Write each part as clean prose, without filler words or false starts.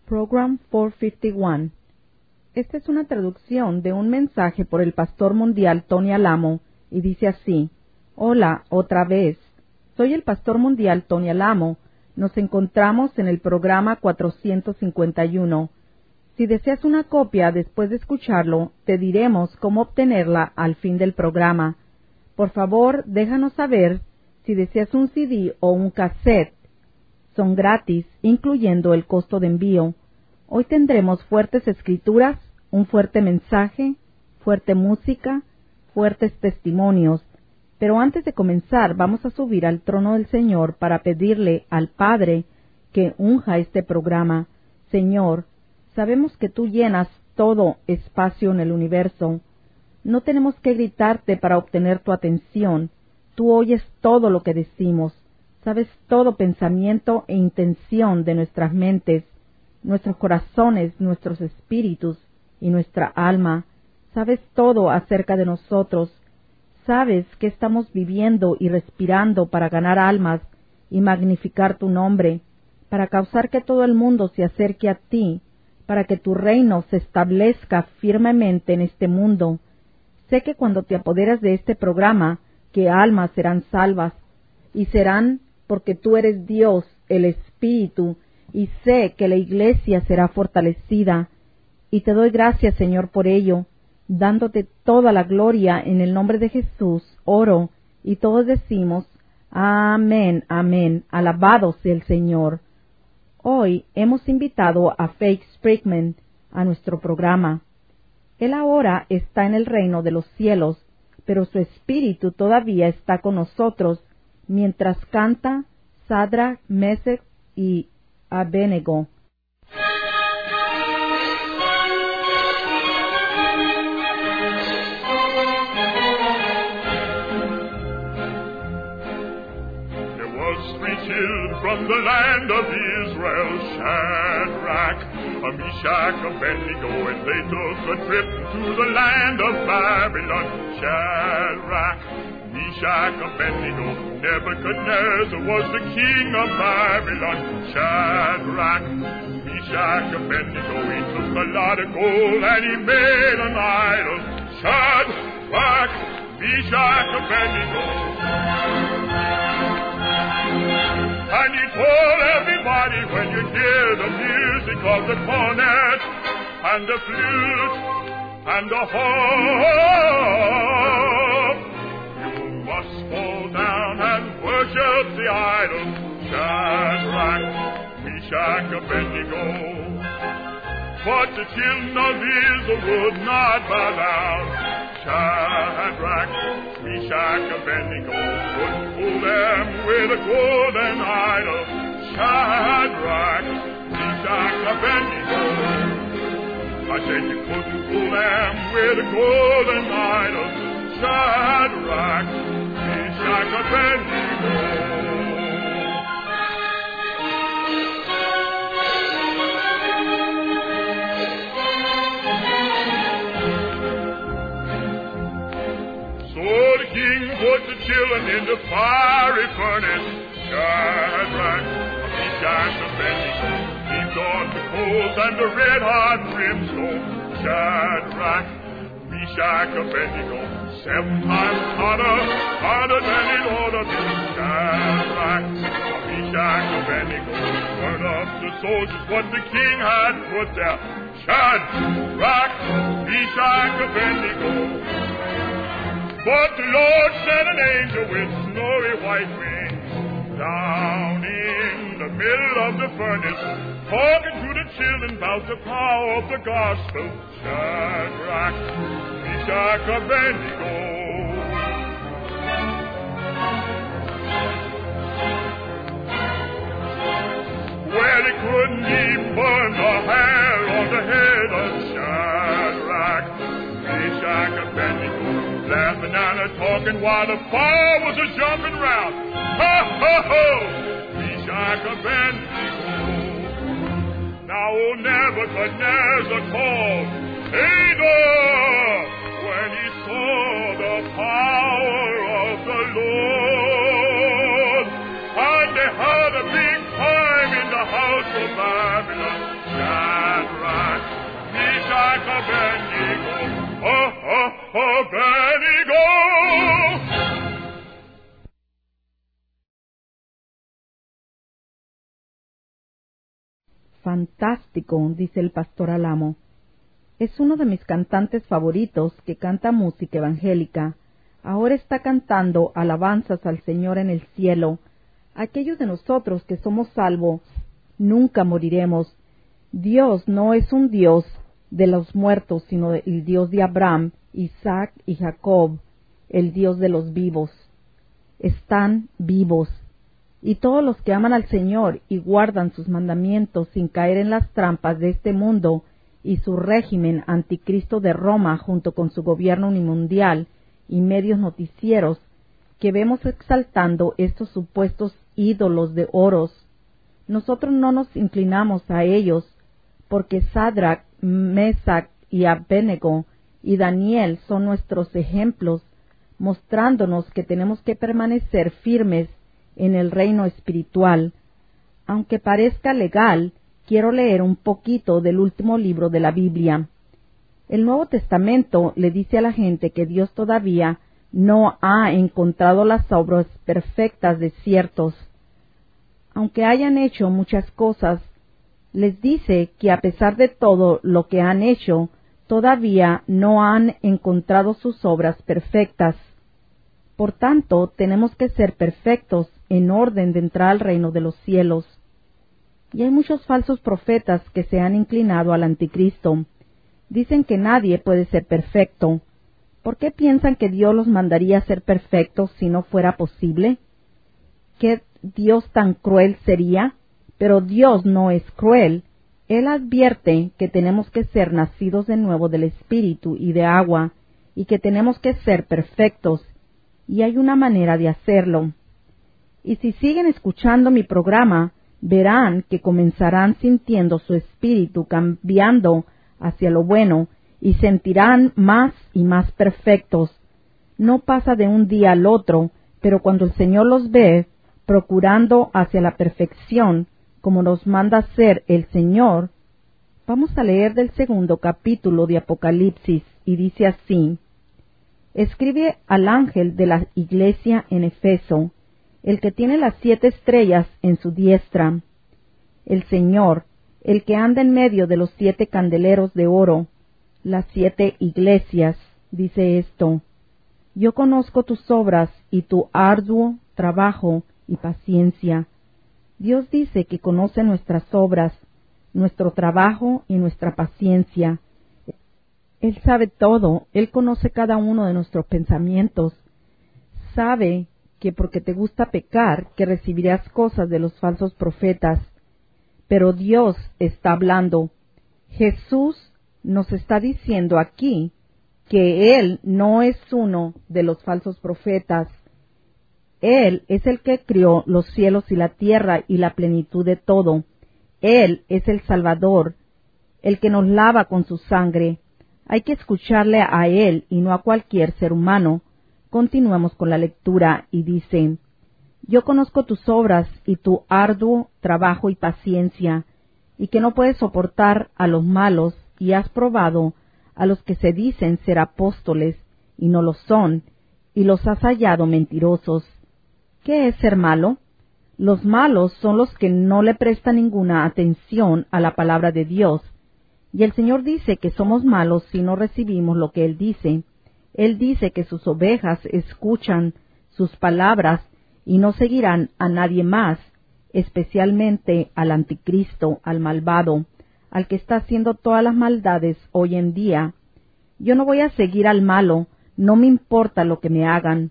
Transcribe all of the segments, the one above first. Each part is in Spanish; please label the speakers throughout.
Speaker 1: Program 451. Esta es una traducción de un mensaje por el pastor mundial Tony Alamo y dice así: Hola, otra vez. Soy el pastor mundial Tony Alamo. Nos encontramos en el programa 451. Si deseas una copia después de escucharlo, te diremos cómo obtenerla al fin del programa. Por favor, déjanos saber si deseas un CD o un cassette. Son gratis, incluyendo el costo de envío. Hoy tendremos fuertes escrituras, un fuerte mensaje, fuerte música, fuertes testimonios. Pero antes de comenzar, vamos a subir al trono del Señor para pedirle al Padre que unja este programa. Señor, sabemos que tú llenas todo espacio en el universo. No tenemos que gritarte para obtener tu atención. Tú oyes todo lo que decimos. Sabes todo pensamiento e intención de nuestras mentes, nuestros corazones, nuestros espíritus y nuestra alma. Sabes todo acerca de nosotros. Sabes que estamos viviendo y respirando para ganar almas y magnificar tu nombre, para causar que todo el mundo se acerque a ti, para que tu reino se establezca firmemente en este mundo. Sé que cuando te apoderas de este programa, que almas serán salvas, y serán porque tú eres Dios, el Espíritu, y sé que la Iglesia será fortalecida. Y te doy gracias, Señor, por ello, dándote toda la gloria en el nombre de Jesús, oro, y todos decimos, amén, amén, alabado sea el Señor. Hoy hemos invitado a Faith Sprigman a nuestro programa. Él ahora está en el reino de los cielos, pero su espíritu todavía está con nosotros, mientras canta Sadrach, Mesech y Abednego.
Speaker 2: From the land of Israel, Shadrach, Meshach, Abednego, and they took a trip to the land of Babylon. Shadrach, Meshach, Abednego, Nebuchadnezzar was the king of Babylon. Shadrach, Meshach, Abednego, he took a lot of gold and he made an idol. Shadrach, Meshach, Abednego. And he told everybody, when you hear the music of the cornet and the flute and the harp, you must fall down and worship the idol. Shadrach, Meshach, Abednego. But the children of Israel would not bow down. Shadrach, Meshach, Abednego, couldn't fool them with a golden idol. Shadrach, Meshach, Abednego. I said you couldn't fool them with a golden idol. Shadrach, Meshach, Abednego. The king put the children in the fiery furnace. Shadrach, Meshach, Abednego, heaped on the coals and the red-hot brimstone. Shadrach, Meshach, Abednego, 7 times hotter than it ought to be. Shadrach, Meshach, Abednego, burn up the soldiers what the king had put there. Shadrach, Meshach, Abednego. But the Lord sent an angel with snowy white wings down in the middle of the furnace, talking to the children about the power of the gospel. Shadrach, Meshach, Abednego. Well, he couldn't even burn the hair on the head of Shadrach, Meshach, Abednego. Laughing and talking while the fire was a-jumping round. Ho, ho, ho! Meshach, Abednego. Now Nebuchadnezzar called Hagar when he saw the power of the Lord. And they had a big time in the house of Babylon. Abednego.
Speaker 1: Fantástico, dice el pastor Alamo. Es uno de mis cantantes favoritos que canta música evangélica. Ahora está cantando alabanzas al Señor en el cielo. Aquellos de nosotros que somos salvos, nunca moriremos. Dios no es un Dios de los muertos, sino el Dios de Abraham, Isaac y Jacob, el Dios de los vivos. Están vivos. Y todos los que aman al Señor y guardan sus mandamientos sin caer en las trampas de este mundo y su régimen anticristo de Roma junto con su gobierno unimundial y medios noticieros que vemos exaltando estos supuestos ídolos de oros, nosotros no nos inclinamos a ellos porque Sadrach, Mesach y Abednego y Daniel son nuestros ejemplos, mostrándonos que tenemos que permanecer firmes en el reino espiritual. Aunque parezca legal, quiero leer un poquito del último libro de la Biblia. El Nuevo Testamento le dice a la gente que Dios todavía no ha encontrado las obras perfectas de ciertos. Aunque hayan hecho muchas cosas, les dice que a pesar de todo lo que han hecho, todavía no han encontrado sus obras perfectas. Por tanto, tenemos que ser perfectos en orden de entrar al reino de los cielos. Y hay muchos falsos profetas que se han inclinado al anticristo. Dicen que nadie puede ser perfecto. ¿Por qué piensan que Dios los mandaría a ser perfectos si no fuera posible? ¿Qué Dios tan cruel sería? Pero Dios no es cruel. Él advierte que tenemos que ser nacidos de nuevo del Espíritu y de agua, y que tenemos que ser perfectos, y hay una manera de hacerlo. Y si siguen escuchando mi programa, verán que comenzarán sintiendo su espíritu cambiando hacia lo bueno, y sentirán más y más perfectos. No pasa de un día al otro, pero cuando el Señor los ve procurando hacia la perfección, como nos manda hacer el Señor, vamos a leer del 2º capítulo de Apocalipsis, y dice así: Escribe al ángel de la iglesia en Efeso, el que tiene las 7 estrellas en su diestra. El Señor, el que anda en medio de los 7 candeleros de oro, las 7 iglesias, dice esto: Yo conozco tus obras y tu arduo trabajo y paciencia. Dios dice que conoce nuestras obras, nuestro trabajo y nuestra paciencia. Él sabe todo, Él conoce cada uno de nuestros pensamientos. Sabe que porque te gusta pecar, que recibirás cosas de los falsos profetas. Pero Dios está hablando. Jesús nos está diciendo aquí que Él no es uno de los falsos profetas. Él es el que crió los cielos y la tierra y la plenitud de todo. Él es el Salvador, el que nos lava con su sangre. Hay que escucharle a Él y no a cualquier ser humano. Continuamos con la lectura y dice: Yo conozco tus obras y tu arduo trabajo y paciencia, y que no puedes soportar a los malos, y has probado a los que se dicen ser apóstoles, y no lo son, y los has hallado mentirosos. ¿Qué es ser malo? Los malos son los que no le prestan ninguna atención a la palabra de Dios. Y el Señor dice que somos malos si no recibimos lo que Él dice. Él dice que sus ovejas escuchan sus palabras y no seguirán a nadie más, especialmente al anticristo, al malvado, al que está haciendo todas las maldades hoy en día. Yo no voy a seguir al malo, no me importa lo que me hagan.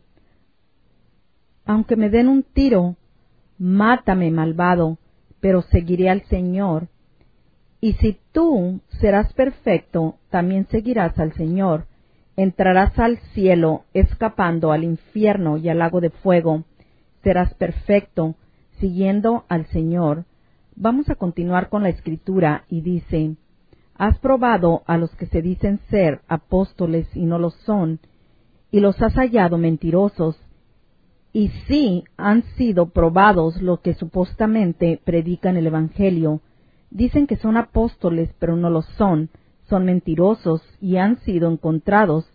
Speaker 1: Aunque me den un tiro, mátame, malvado, pero seguiré al Señor. Y si tú serás perfecto, también seguirás al Señor. Entrarás al cielo, escapando al infierno y al lago de fuego. Serás perfecto, siguiendo al Señor. Vamos a continuar con la escritura y dice: Has probado a los que se dicen ser apóstoles y no lo son, y los has hallado mentirosos. Y sí han sido probados los que supuestamente predican el Evangelio. Dicen que son apóstoles, pero no lo son. Son mentirosos y han sido encontrados,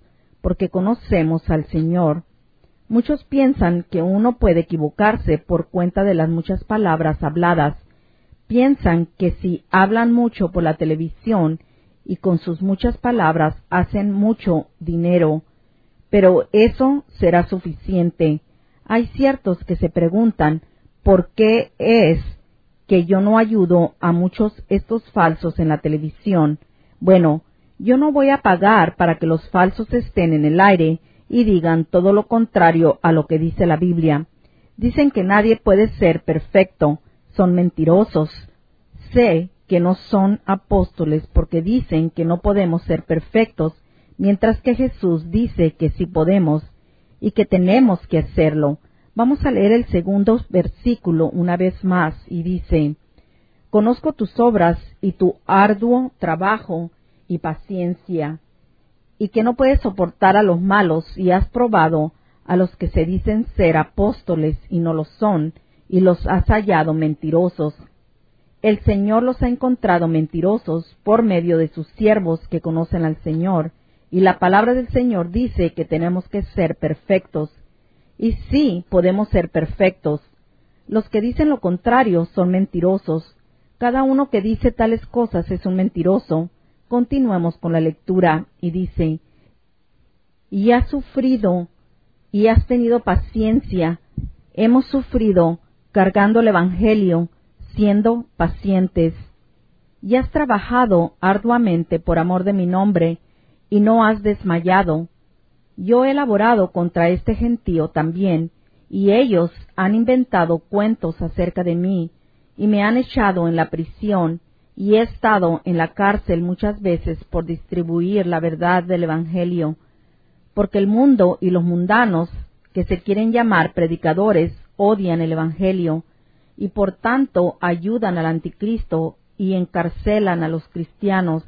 Speaker 1: porque conocemos al Señor. Muchos piensan que uno puede equivocarse por cuenta de las muchas palabras habladas. Piensan que si hablan mucho por la televisión y con sus muchas palabras hacen mucho dinero, pero eso será suficiente. Hay ciertos que se preguntan por qué es que yo no ayudo a muchos estos falsos en la televisión. Bueno, yo no voy a pagar para que los falsos estén en el aire y digan todo lo contrario a lo que dice la Biblia. Dicen que nadie puede ser perfecto, son mentirosos. Sé que no son apóstoles porque dicen que no podemos ser perfectos, mientras que Jesús dice que sí podemos y que tenemos que hacerlo. Vamos a leer el segundo versículo una vez más y dice: Conozco tus obras y tu arduo trabajo y paciencia, y que no puedes soportar a los malos, y has probado a los que se dicen ser apóstoles y no lo son, y los has hallado mentirosos. El Señor los ha encontrado mentirosos por medio de sus siervos que conocen al Señor, y la palabra del Señor dice que tenemos que ser perfectos. Y sí, podemos ser perfectos. Los que dicen lo contrario son mentirosos. Cada uno que dice tales cosas es un mentiroso. Continuemos con la lectura y dice: Y has sufrido y has tenido paciencia. Hemos sufrido cargando el Evangelio, siendo pacientes. Y has trabajado arduamente por amor de mi nombre, y no has desmayado. Yo he laborado contra este gentío también, y ellos han inventado cuentos acerca de mí, y me han echado en la prisión, y he estado en la cárcel muchas veces por distribuir la verdad del Evangelio, porque el mundo y los mundanos, que se quieren llamar predicadores, odian el Evangelio, y por tanto ayudan al anticristo y encarcelan a los cristianos,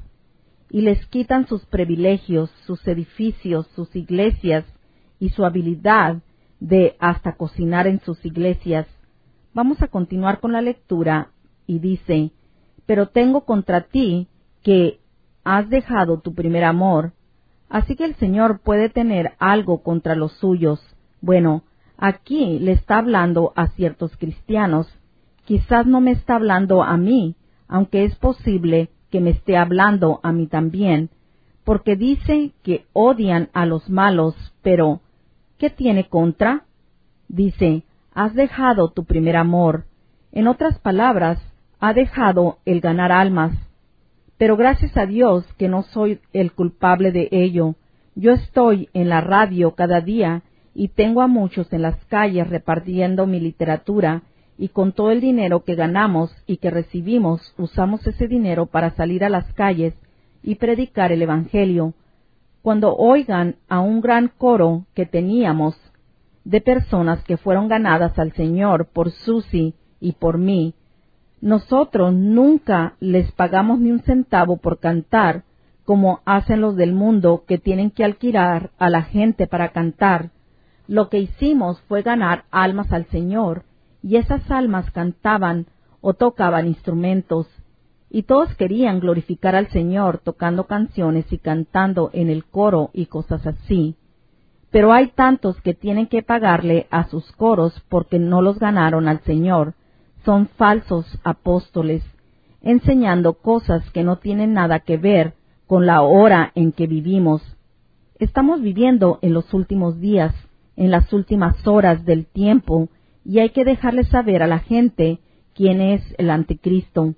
Speaker 1: y les quitan sus privilegios, sus edificios, sus iglesias, y su habilidad de hasta cocinar en sus iglesias. Vamos a continuar con la lectura, y dice: Pero tengo contra ti que has dejado tu primer amor. Así que el Señor puede tener algo contra los suyos. Bueno, aquí le está hablando a ciertos cristianos. Quizás no me está hablando a mí, aunque es posible que me esté hablando a mí también, porque dice que odian a los malos, pero ¿qué tiene contra? Dice: has dejado tu primer amor. En otras palabras, ha dejado el ganar almas. Pero gracias a Dios que no soy el culpable de ello. Yo estoy en la radio cada día y tengo a muchos en las calles repartiendo mi literatura, y con todo el dinero que ganamos y que recibimos, usamos ese dinero para salir a las calles y predicar el Evangelio. Cuando oigan a un gran coro que teníamos de personas que fueron ganadas al Señor por Susie y por mí, nosotros nunca les pagamos ni un centavo por cantar, como hacen los del mundo que tienen que alquilar a la gente para cantar. Lo que hicimos fue ganar almas al Señor, y esas almas cantaban o tocaban instrumentos, y todos querían glorificar al Señor tocando canciones y cantando en el coro y cosas así. Pero hay tantos que tienen que pagarle a sus coros porque no los ganaron al Señor. Son falsos apóstoles, enseñando cosas que no tienen nada que ver con la hora en que vivimos. Estamos viviendo en los últimos días, en las últimas horas del tiempo, y hay que dejarle saber a la gente quién es el anticristo.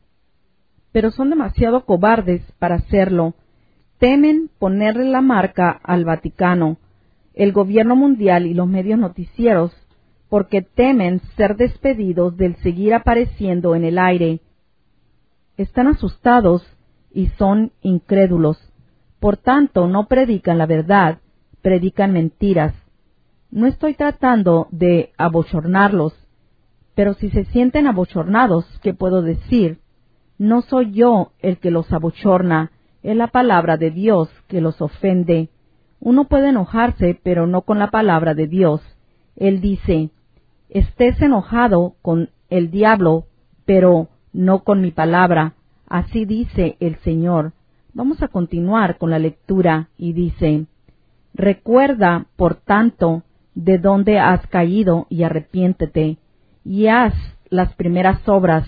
Speaker 1: Pero son demasiado cobardes para hacerlo. Temen ponerle la marca al Vaticano, el gobierno mundial y los medios noticieros, porque temen ser despedidos del seguir apareciendo en el aire. Están asustados y son incrédulos. Por tanto, no predican la verdad, predican mentiras. No estoy tratando de abochornarlos, pero si se sienten abochornados, ¿qué puedo decir? No soy yo el que los abochorna, es la palabra de Dios que los ofende. Uno puede enojarse, pero no con la palabra de Dios. Él dice: estés enojado con el diablo, pero no con mi palabra. Así dice el Señor. Vamos a continuar con la lectura y dice: Recuerda, por tanto, de dónde has caído y arrepiéntete, y haz las primeras obras.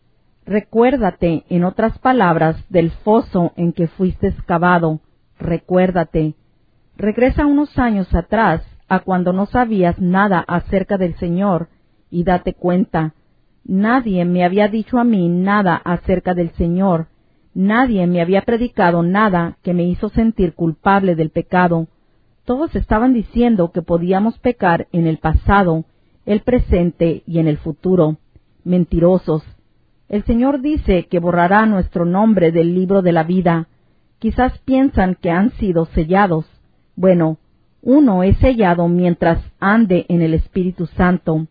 Speaker 1: Recuérdate, en otras palabras, del foso en que fuiste excavado. Recuérdate. Regresa unos años atrás, a cuando no sabías nada acerca del Señor, y date cuenta. Nadie me había dicho a mí nada acerca del Señor. Nadie me había predicado nada que me hizo sentir culpable del pecado. Todos estaban diciendo que podíamos pecar en el pasado, el presente y en el futuro. Mentirosos. El Señor dice que borrará nuestro nombre del libro de la vida. Quizás piensan que han sido sellados. Bueno, uno es sellado mientras ande en el Espíritu Santo.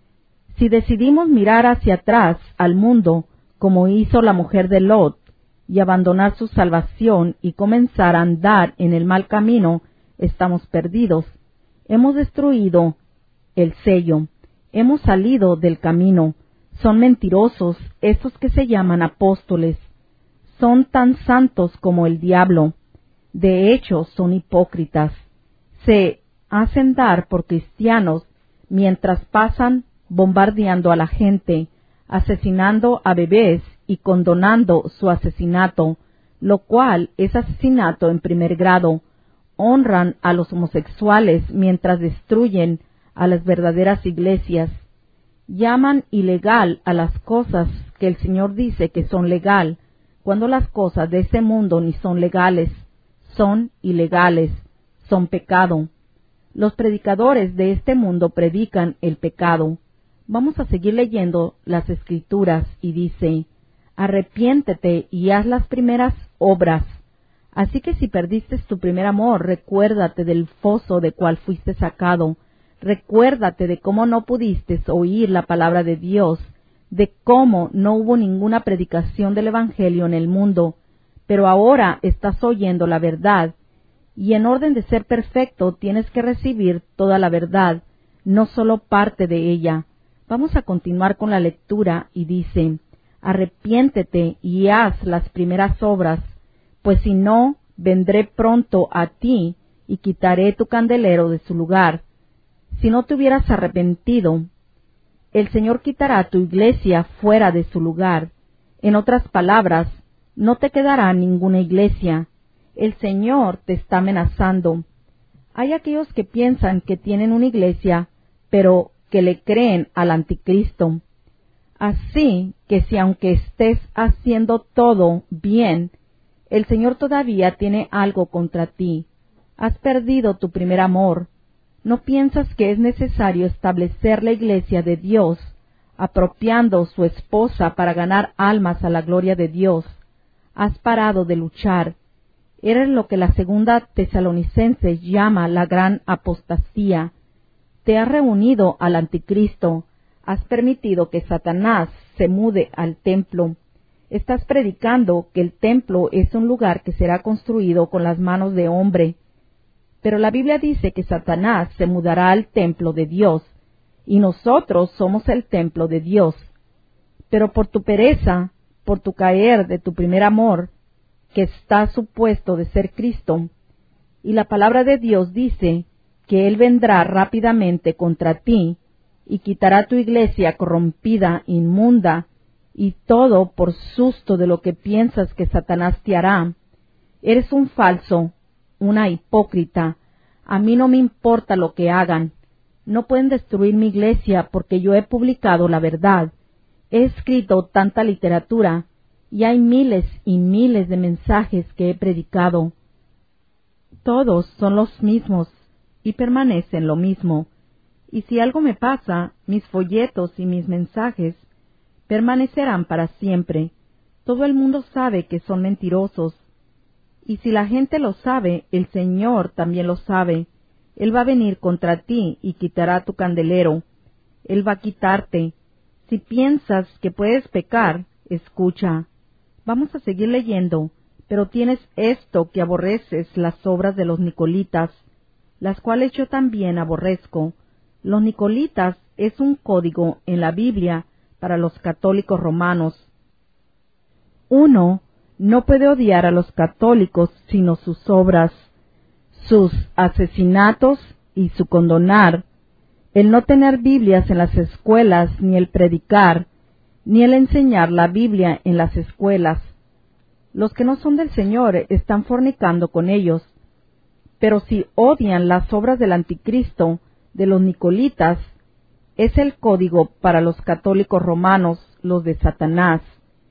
Speaker 1: Si decidimos mirar hacia atrás al mundo, como hizo la mujer de Lot, y abandonar su salvación y comenzar a andar en el mal camino, estamos perdidos. Hemos destruido el sello. Hemos salido del camino. Son mentirosos estos que se llaman apóstoles. Son tan santos como el diablo. De hecho, son hipócritas. Se hacen dar por cristianos mientras pasan bombardeando a la gente, asesinando a bebés y condonando su asesinato, lo cual es asesinato en primer grado. Honran a los homosexuales mientras destruyen a las verdaderas iglesias. Llaman ilegal a las cosas que el Señor dice que son legal, cuando las cosas de este mundo ni son legales, son ilegales, son pecado. Los predicadores de este mundo predican el pecado. Vamos a seguir leyendo las Escrituras y dice, arrepiéntete y haz las primeras obras. Así que si perdiste tu primer amor, recuérdate del foso de cual fuiste sacado. Recuérdate de cómo no pudiste oír la palabra de Dios, de cómo no hubo ninguna predicación del Evangelio en el mundo, pero ahora estás oyendo la verdad, y en orden de ser perfecto tienes que recibir toda la verdad, no solo parte de ella. Vamos a continuar con la lectura y dice, arrepiéntete y haz las primeras obras, pues si no, vendré pronto a ti y quitaré tu candelero de su lugar. Si no te hubieras arrepentido, el Señor quitará tu iglesia fuera de su lugar. En otras palabras, no te quedará ninguna iglesia. El Señor te está amenazando. Hay aquellos que piensan que tienen una iglesia, pero que le creen al anticristo. Así que si aunque estés haciendo todo bien, el Señor todavía tiene algo contra ti. Has perdido tu primer amor. ¿No piensas que es necesario establecer la iglesia de Dios, apropiando su esposa para ganar almas a la gloria de Dios? Has parado de luchar. Eres lo que la segunda Tesalonicenses llama la gran apostasía. Te has reunido al anticristo. Has permitido que Satanás se mude al templo. Estás predicando que el templo es un lugar que será construido con las manos de hombre. Pero la Biblia dice que Satanás se mudará al templo de Dios, y nosotros somos el templo de Dios. Pero por tu pereza, por tu caer de tu primer amor, que está supuesto de ser Cristo, y la palabra de Dios dice que Él vendrá rápidamente contra ti, y quitará tu iglesia corrompida, inmunda, y todo por susto de lo que piensas que Satanás te hará. Eres un falso, una hipócrita. A mí no me importa lo que hagan. No pueden destruir mi iglesia porque yo he publicado la verdad. He escrito tanta literatura y hay miles y miles de mensajes que he predicado. Todos son los mismos y permanecen lo mismo. Y si algo me pasa, mis folletos y mis mensajes permanecerán para siempre. Todo el mundo sabe que son mentirosos. Y si la gente lo sabe, el Señor también lo sabe. Él va a venir contra ti y quitará tu candelero. Él va a quitarte. Si piensas que puedes pecar, escucha. Vamos a seguir leyendo, pero tienes esto que aborreces las obras de los nicolitas, las cuales yo también aborrezco. Los nicolitas es un código en la Biblia para los católicos romanos. Uno no puede odiar a los católicos sino sus obras. sus asesinatos y su condonar, el no tener Biblias en las escuelas, ni el predicar, ni el enseñar la Biblia en las escuelas. Los que no son del Señor están fornicando con ellos. Pero si odian las obras del anticristo, de los nicolitas, es el código para los católicos romanos, los de Satanás,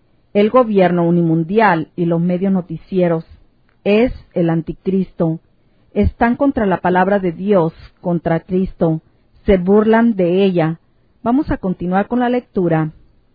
Speaker 1: el gobierno unimundial y los medios noticieros. Es el anticristo. Están contra la palabra de Dios, contra Cristo. Se burlan de ella. Vamos a continuar con la lectura.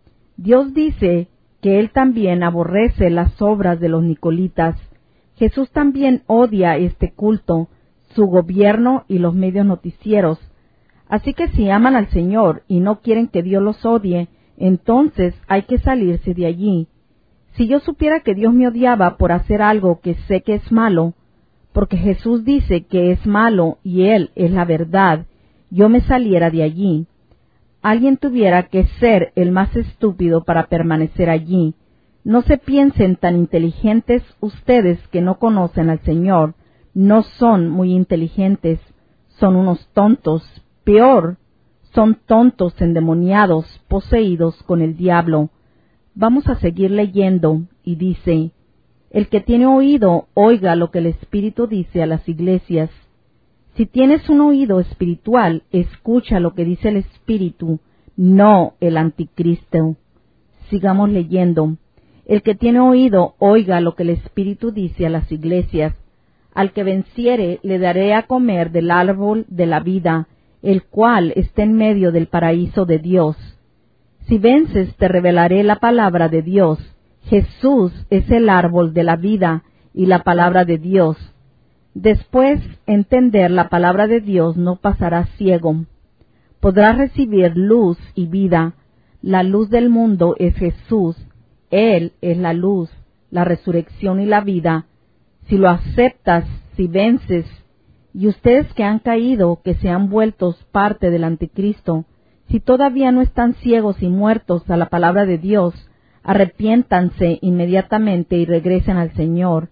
Speaker 1: Dios dice que Él también aborrece las obras de los nicolitas. Jesús también odia este culto, su gobierno y los medios noticieros. Así que si aman al Señor y no quieren que Dios los odie, entonces hay que salirse de allí. Si yo supiera que Dios me odiaba por hacer algo que sé que es malo, porque Jesús dice que es malo y Él es la verdad, yo me saliera de allí. Alguien tuviera que ser el más estúpido para permanecer allí. No se piensen tan inteligentes ustedes que no conocen al Señor. No son muy inteligentes, son unos tontos. Peor, son tontos endemoniados, poseídos con el diablo. Vamos a seguir leyendo, y dice, el que tiene oído, oiga lo que el Espíritu dice a las iglesias. Si tienes un oído espiritual, escucha lo que dice el Espíritu, no el anticristo. Sigamos leyendo. El que tiene oído, oiga lo que el Espíritu dice a las iglesias. Al que venciere, le daré a comer del árbol de la vida, el cual está en medio del paraíso de Dios. Si vences, te revelaré la palabra de Dios. Jesús es el árbol de la vida y la palabra de Dios. Después, entender la palabra de Dios no pasará ciego. Podrás recibir luz y vida. La luz del mundo es Jesús. Él es la luz, la resurrección y la vida. Si lo aceptas, si vences, y ustedes que han caído, que se han vuelto parte del anticristo, si todavía no están ciegos y muertos a la palabra de Dios, arrepiéntanse inmediatamente y regresen al Señor.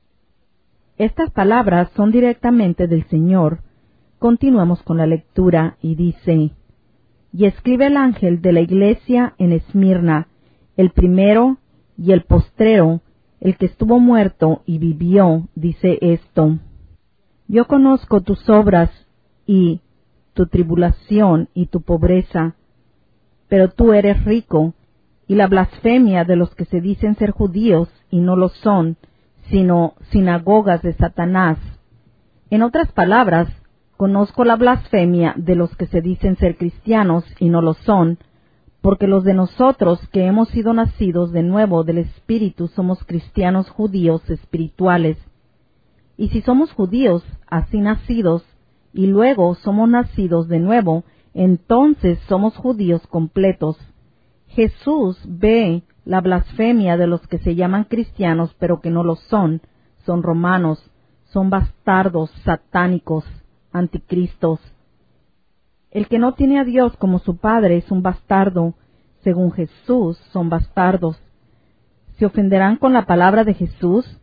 Speaker 1: Estas palabras son directamente del Señor. Continuamos con la lectura y dice, y escribe el ángel de la iglesia en Esmirna, el primero y el postrero, el que estuvo muerto y vivió, dice esto. Yo conozco tus obras y tu tribulación y tu pobreza, pero tú eres rico, y la blasfemia de los que se dicen ser judíos y no lo son, sino sinagogas de Satanás. En otras palabras, conozco la blasfemia de los que se dicen ser cristianos y no lo son, porque los de nosotros que hemos sido nacidos de nuevo del Espíritu somos cristianos judíos espirituales. Y si somos judíos así nacidos, y luego somos nacidos de nuevo, entonces somos judíos completos. Jesús ve la blasfemia de los que se llaman cristianos pero que no lo son, son romanos, son bastardos, satánicos, anticristos. El que no tiene a Dios como su Padre es un bastardo, según Jesús son bastardos. ¿Se ofenderán con la palabra de Jesús?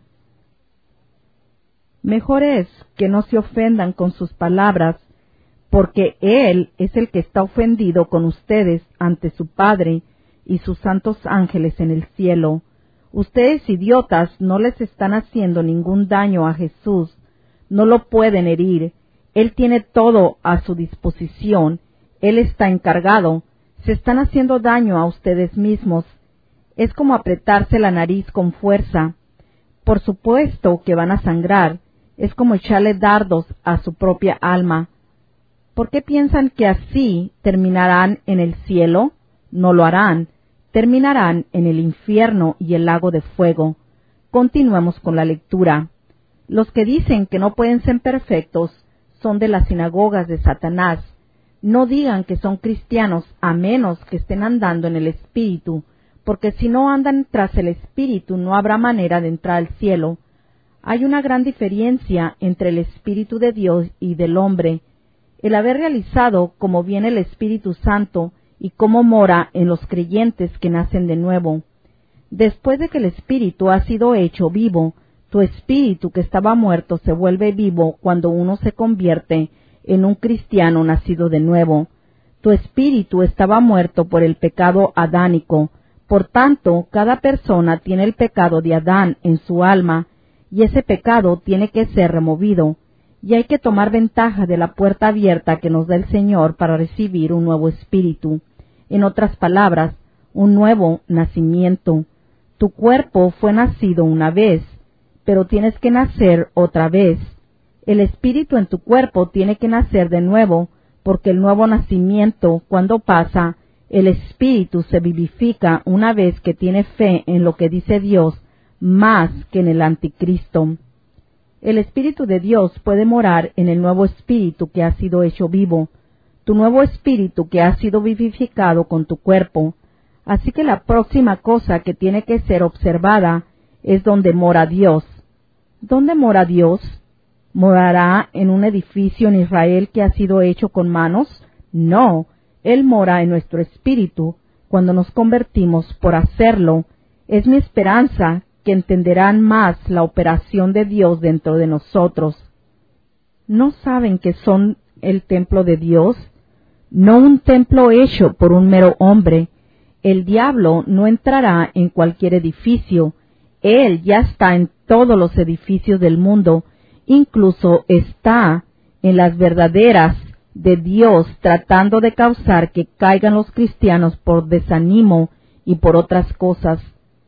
Speaker 1: Mejor es que no se ofendan con sus palabras, porque Él es el que está ofendido con ustedes ante su Padre y sus santos ángeles en el cielo. Ustedes idiotas no les están haciendo ningún daño a Jesús, no lo pueden herir, Él tiene todo a su disposición, Él está encargado, se están haciendo daño a ustedes mismos. Es como apretarse la nariz con fuerza. Por supuesto que van a sangrar, es como echarle dardos a su propia alma. ¿Por qué piensan que así terminarán en el cielo? No lo harán, terminarán en el infierno y el lago de fuego. Continuemos con la lectura. Los que dicen que no pueden ser perfectos son de las sinagogas de Satanás. No digan que son cristianos a menos que estén andando en el Espíritu, porque si no andan tras el Espíritu no habrá manera de entrar al cielo. Hay una gran diferencia entre el Espíritu de Dios y del hombre. El haber realizado cómo viene el Espíritu Santo y cómo mora en los creyentes que nacen de nuevo. Después de que el Espíritu ha sido hecho vivo, Tu espíritu que estaba muerto se vuelve vivo cuando uno se convierte en un cristiano nacido de nuevo. Tu espíritu estaba muerto por el pecado adánico. Por tanto, cada persona tiene el pecado de Adán en su alma, y ese pecado tiene que ser removido, y hay que tomar ventaja de la puerta abierta que nos da el Señor para recibir un nuevo espíritu. En otras palabras, un nuevo nacimiento. Tu cuerpo fue nacido una vez, pero tienes que nacer otra vez. El espíritu en tu cuerpo tiene que nacer de nuevo, porque el nuevo nacimiento, cuando pasa, el espíritu se vivifica una vez que tiene fe en lo que dice Dios, más que en el anticristo. El Espíritu de Dios puede morar en el nuevo espíritu que ha sido hecho vivo, tu nuevo espíritu que ha sido vivificado con tu cuerpo. Así que la próxima cosa que tiene que ser observada es donde mora Dios. ¿Dónde mora Dios? ¿Morará en un edificio en Israel que ha sido hecho con manos? No, Él mora en nuestro espíritu cuando nos convertimos por hacerlo. Es mi esperanza que entenderán más la operación de Dios dentro de nosotros. ¿No saben que son el templo de Dios? No un templo hecho por un mero hombre. El diablo no entrará en cualquier edificio. Él ya está en todos los edificios del mundo, incluso está en las verdaderas de Dios, tratando de causar que caigan los cristianos por desánimo y por otras cosas.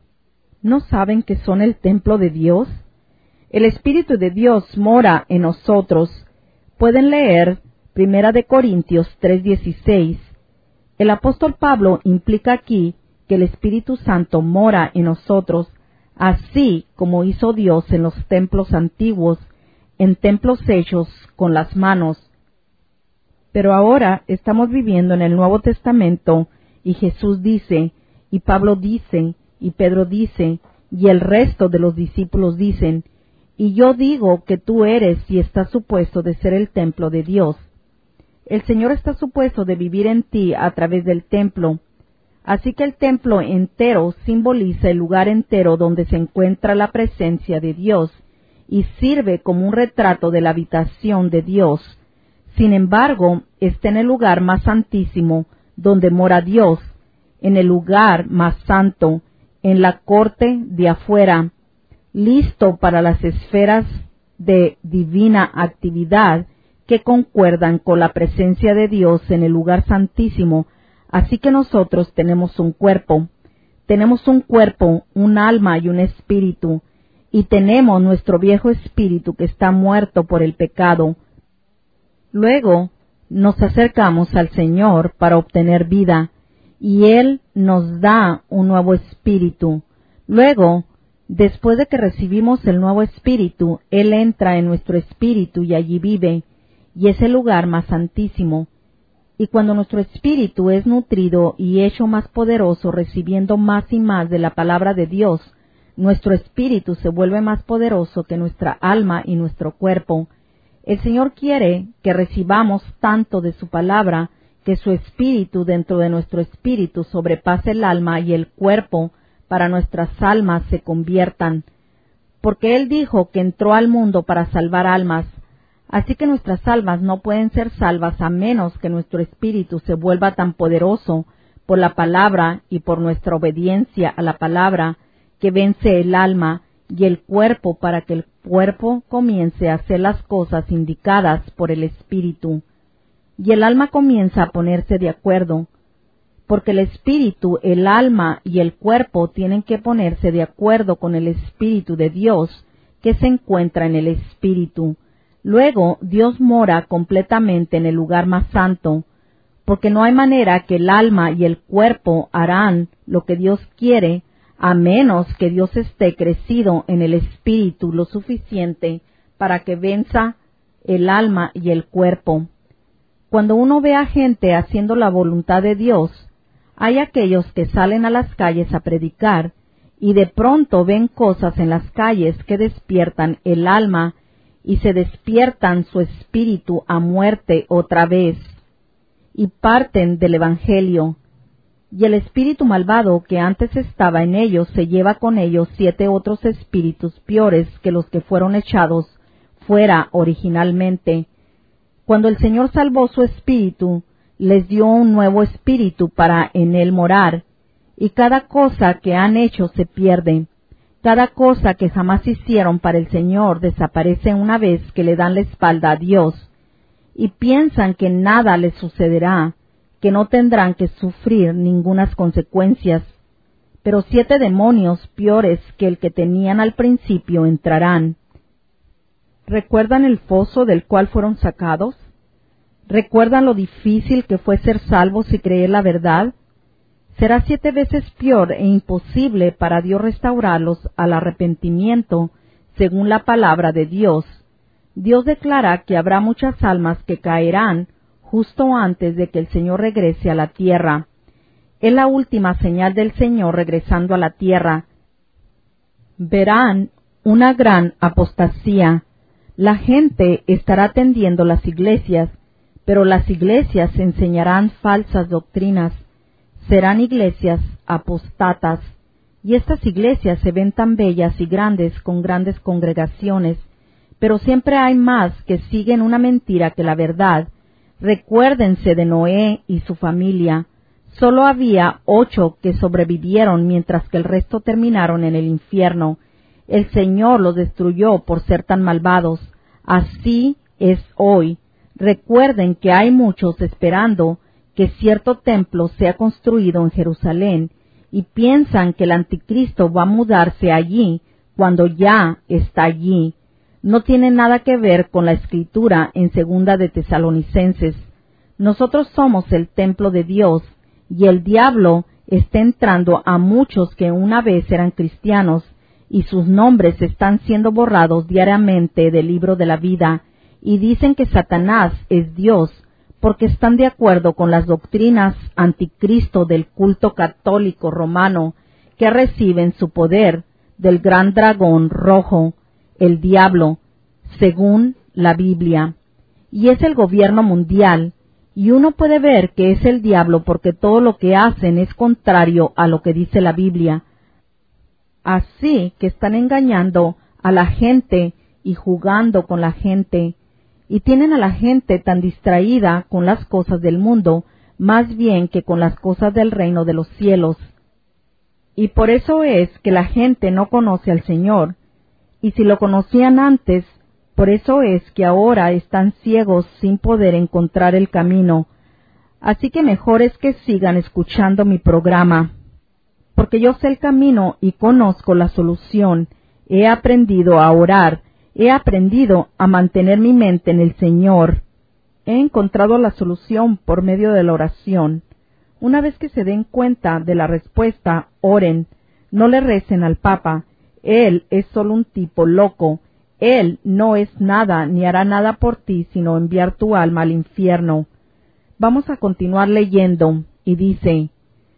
Speaker 1: ¿No saben que son el templo de Dios? El Espíritu de Dios mora en nosotros. Pueden leer 1 Corintios 3:16. El apóstol Pablo implica aquí que el Espíritu Santo mora en nosotros, así como hizo Dios en los templos antiguos, en templos hechos con las manos. Pero ahora estamos viviendo en el Nuevo Testamento, y Jesús dice, y Pablo dice, y Pedro dice, y el resto de los discípulos dicen, y yo digo que tú eres y estás supuesto de ser el templo de Dios. El Señor está supuesto de vivir en ti a través del templo. Así que el templo entero simboliza el lugar entero donde se encuentra la presencia de Dios y sirve como un retrato de la habitación de Dios. Sin embargo, está en el lugar más santísimo, donde mora Dios, en el lugar más santo, en la corte de afuera, listo para las esferas de divina actividad que concuerdan con la presencia de Dios en el lugar santísimo. Así que nosotros tenemos un cuerpo, un alma y un espíritu, y tenemos nuestro viejo espíritu que está muerto por el pecado. Luego nos acercamos al Señor para obtener vida, y Él nos da un nuevo espíritu. Luego, después de que recibimos el nuevo espíritu, Él entra en nuestro espíritu y allí vive, y es el lugar más santísimo. Y cuando nuestro espíritu es nutrido y hecho más poderoso, recibiendo más y más de la palabra de Dios, nuestro espíritu se vuelve más poderoso que nuestra alma y nuestro cuerpo. El Señor quiere que recibamos tanto de su palabra, que su espíritu dentro de nuestro espíritu sobrepase el alma y el cuerpo para nuestras almas se conviertan. Porque Él dijo que entró al mundo para salvar almas. Así que nuestras almas no pueden ser salvas a menos que nuestro espíritu se vuelva tan poderoso por la palabra y por nuestra obediencia a la palabra que vence el alma y el cuerpo para que el cuerpo comience a hacer las cosas indicadas por el espíritu. Y el alma comienza a ponerse de acuerdo, porque el espíritu, el alma y el cuerpo tienen que ponerse de acuerdo con el Espíritu de Dios que se encuentra en el espíritu. Luego Dios mora completamente en el lugar más santo, porque no hay manera que el alma y el cuerpo harán lo que Dios quiere, a menos que Dios esté crecido en el espíritu lo suficiente para que venza el alma y el cuerpo. Cuando uno ve a gente haciendo la voluntad de Dios, hay aquellos que salen a las calles a predicar y de pronto ven cosas en las calles que despiertan el alma y se despiertan su espíritu a muerte otra vez y parten del Evangelio. Y el espíritu malvado que antes estaba en ellos se lleva con ellos 7 otros espíritus peores que los que fueron echados fuera originalmente. Cuando el Señor salvó su espíritu, les dio un nuevo espíritu para en él morar, y cada cosa que han hecho se pierde. Cada cosa que jamás hicieron para el Señor desaparece una vez que le dan la espalda a Dios, y piensan que nada les sucederá, que no tendrán que sufrir ningunas consecuencias. Pero 7 demonios peores que el que tenían al principio entrarán. ¿Recuerdan el foso del cual fueron sacados? ¿Recuerdan lo difícil que fue ser salvos y creer la verdad? Será 7 veces peor e imposible para Dios restaurarlos al arrepentimiento, según la palabra de Dios. Dios declara que habrá muchas almas que caerán justo antes de que el Señor regrese a la tierra. Es la última señal del Señor regresando a la tierra. Verán una gran apostasía. La gente estará atendiendo las iglesias, pero las iglesias enseñarán falsas doctrinas. Serán iglesias apostatas, y estas iglesias se ven tan bellas y grandes con grandes congregaciones, pero siempre hay más que siguen una mentira que la verdad. Recuérdense de Noé y su familia. Solo había 8 que sobrevivieron, mientras que el resto terminaron en el infierno. El Señor los destruyó por ser tan malvados. Así es hoy. Recuerden que hay muchos esperando que cierto templo sea construido en Jerusalén, y piensan que el anticristo va a mudarse allí cuando ya está allí. No tiene nada que ver con la escritura en 2 de Tesalonicenses. Nosotros somos el templo de Dios, y el diablo está entrando a muchos que una vez eran cristianos, y sus nombres están siendo borrados diariamente del libro de la vida, y dicen que Satanás es Dios, porque están de acuerdo con las doctrinas anticristo del culto católico romano, que reciben su poder del gran dragón rojo, el diablo, según la Biblia. Y es el gobierno mundial, y uno puede ver que es el diablo porque todo lo que hacen es contrario a lo que dice la Biblia. Así que están engañando a la gente y jugando con la gente, y tienen a la gente tan distraída con las cosas del mundo, más bien que con las cosas del reino de los cielos. Y por eso es que la gente no conoce al Señor, y si lo conocían antes, por eso es que ahora están ciegos sin poder encontrar el camino. Así que mejor es que sigan escuchando mi programa, porque yo sé el camino y conozco la solución. He aprendido a orar. He aprendido a mantener mi mente en el Señor. He encontrado la solución por medio de la oración. Una vez que se den cuenta de la respuesta, oren. No le recen al Papa. Él es solo un tipo loco. Él no es nada ni hará nada por ti sino enviar tu alma al infierno. Vamos a continuar leyendo, y dice: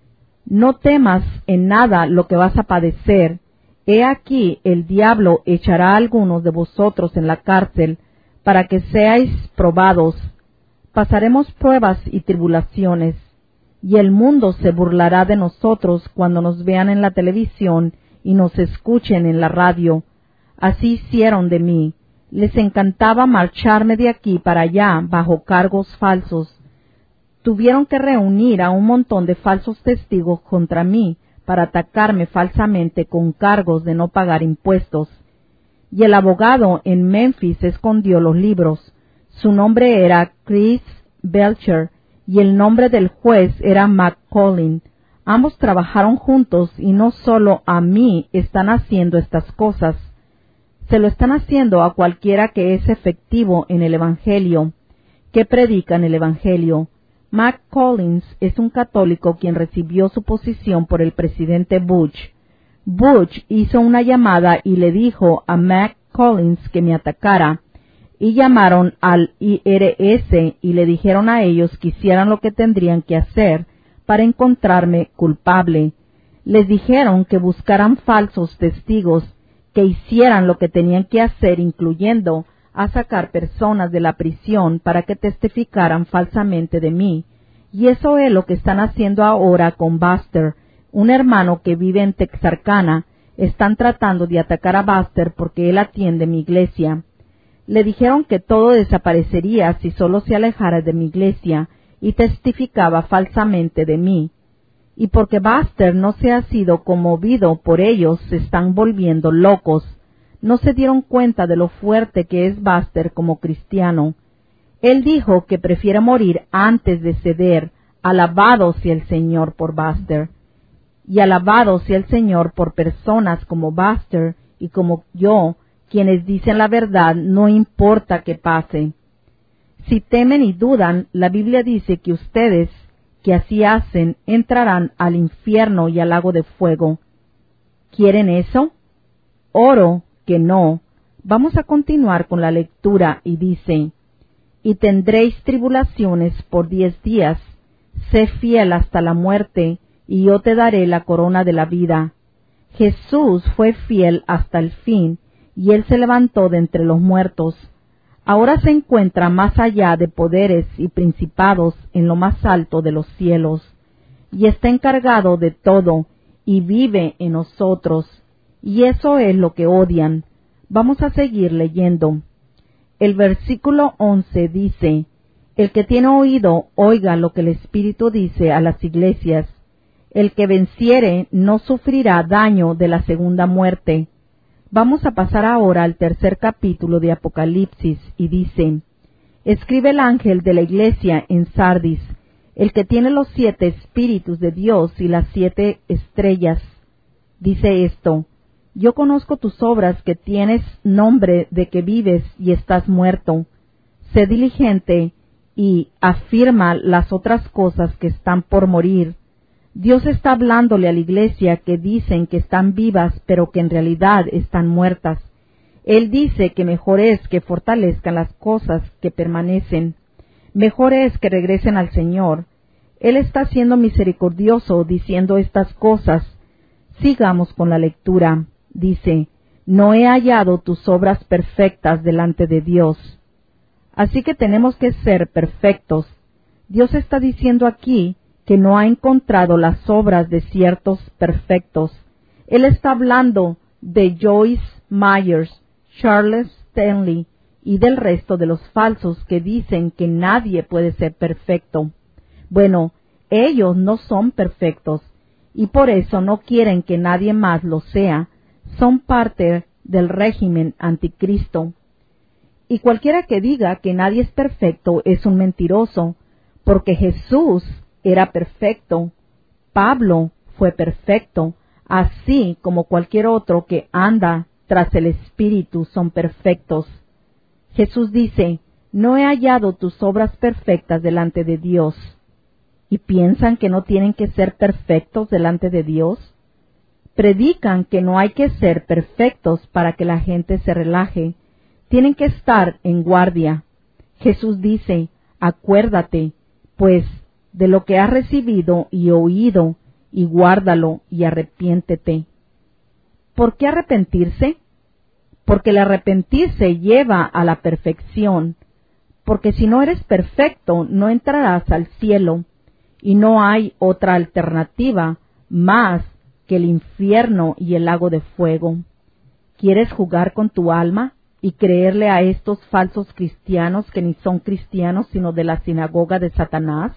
Speaker 1: No temas en nada lo que vas a padecer. He aquí el diablo echará a algunos de vosotros en la cárcel, para que seáis probados. Pasaremos pruebas y tribulaciones, y el mundo se burlará de nosotros cuando nos vean en la televisión y nos escuchen en la radio. Así hicieron de mí. Les encantaba marcharme de aquí para allá bajo cargos falsos. Tuvieron que reunir a un montón de falsos testigos contra mí, para atacarme falsamente con cargos de no pagar impuestos. Y el abogado en Memphis escondió los libros. Su nombre era Chris Belcher y el nombre del juez era McCollin. Ambos trabajaron juntos y no solo a mí están haciendo estas cosas. Se lo están haciendo a cualquiera que es efectivo en el Evangelio, que predica en el Evangelio. Mac Collins es un católico quien recibió su posición por el presidente Bush. Bush hizo una llamada y le dijo a Mac Collins que me atacara, y llamaron al IRS y le dijeron a ellos que hicieran lo que tendrían que hacer para encontrarme culpable. Les dijeron que buscaran falsos testigos, que hicieran lo que tenían que hacer, incluyendo a sacar personas de la prisión para que testificaran falsamente de mí, Y eso es lo que están haciendo ahora con Buster, un hermano que vive en Texarkana. Están tratando de atacar a Buster porque él atiende mi iglesia. Le dijeron que todo desaparecería si solo se alejara de mi iglesia y testificaba falsamente de mí. Y porque Buster no se ha sido conmovido por ellos, se están volviendo locos. No se dieron cuenta de lo fuerte que es Buster como cristiano. Él dijo que prefiere morir antes de ceder. Alabado sea el Señor por Buster. Y alabado sea el Señor por personas como Buster y como yo, quienes dicen la verdad no importa qué pase. Si temen y dudan, la Biblia dice que ustedes, que así hacen, entrarán al infierno y al lago de fuego. ¿Quieren eso? Oro que no. Vamos a continuar con la lectura y dice, y tendréis tribulaciones por 10 días, sé fiel hasta la muerte, y yo te daré la corona de la vida. Jesús fue fiel hasta el fin, y él se levantó de entre los muertos. Ahora se encuentra más allá de poderes y principados en lo más alto de los cielos, y está encargado de todo, y vive en nosotros, y eso es lo que odian. Vamos a seguir leyendo. El versículo 11 dice, el que tiene oído, oiga lo que el Espíritu dice a las iglesias. El que venciere no sufrirá daño de la segunda muerte. Vamos a pasar ahora al tercer capítulo de Apocalipsis y dice, escribe el ángel de la iglesia en Sardis, el que tiene los 7 espíritus de Dios y las 7 estrellas. Dice esto, yo conozco tus obras que tienes nombre de que vives y estás muerto. Sé diligente y afirma las otras cosas que están por morir. Dios está hablándole a la iglesia que dicen que están vivas, pero que en realidad están muertas. Él dice que mejor es que fortalezcan las cosas que permanecen. Mejor es que regresen al Señor. Él está siendo misericordioso diciendo estas cosas. Sigamos con la lectura. Dice, no he hallado tus obras perfectas delante de Dios. Así que tenemos que ser perfectos. Dios está diciendo aquí que no ha encontrado las obras de ciertos perfectos. Él está hablando de Joyce Myers, Charles Stanley y del resto de los falsos que dicen que nadie puede ser perfecto. Bueno, ellos no son perfectos y por eso no quieren que nadie más lo sea. Son parte del régimen anticristo. Y cualquiera que diga que nadie es perfecto es un mentiroso, porque Jesús era perfecto, Pablo fue perfecto, así como cualquier otro que anda tras el Espíritu son perfectos. Jesús dice, no he hallado tus obras perfectas delante de Dios. ¿Y piensan que no tienen que ser perfectos delante de Dios? Predican que no hay que ser perfectos para que la gente se relaje. Tienen que estar en guardia. Jesús dice, acuérdate, pues, de lo que has recibido y oído, y guárdalo y arrepiéntete. ¿Por qué arrepentirse? Porque el arrepentirse lleva a la perfección, porque si no eres perfecto no entrarás al cielo, y no hay otra alternativa más que el infierno y el lago de fuego. ¿Quieres jugar con tu alma y creerle a estos falsos cristianos que ni son cristianos sino de la sinagoga de Satanás?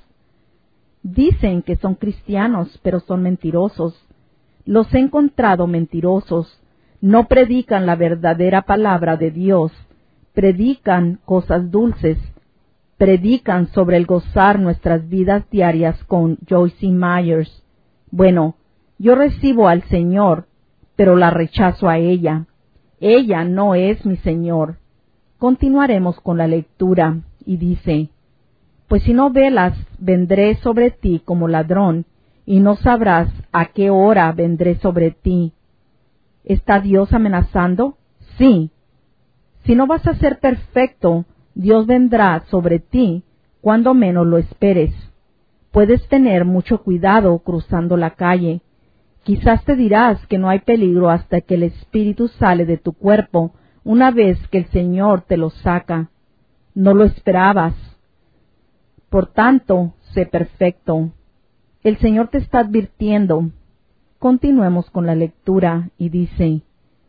Speaker 1: Dicen que son cristianos, pero son mentirosos. Los he encontrado mentirosos. No predican la verdadera palabra de Dios. Predican cosas dulces. Predican sobre el gozar nuestras vidas diarias con Joyce Myers. Bueno, yo recibo al Señor, pero la rechazo a ella. Ella no es mi Señor. Continuaremos con la lectura y dice, pues si no velas, vendré sobre ti como ladrón, y no sabrás a qué hora vendré sobre ti. ¿Está Dios amenazando? Sí. Si no vas a ser perfecto, Dios vendrá sobre ti cuando menos lo esperes. Puedes tener mucho cuidado cruzando la calle. Quizás te dirás que no hay peligro hasta que el espíritu sale de tu cuerpo una vez que el Señor te lo saca. No lo esperabas. Por tanto, sé perfecto. El Señor te está advirtiendo. Continuemos con la lectura y dice: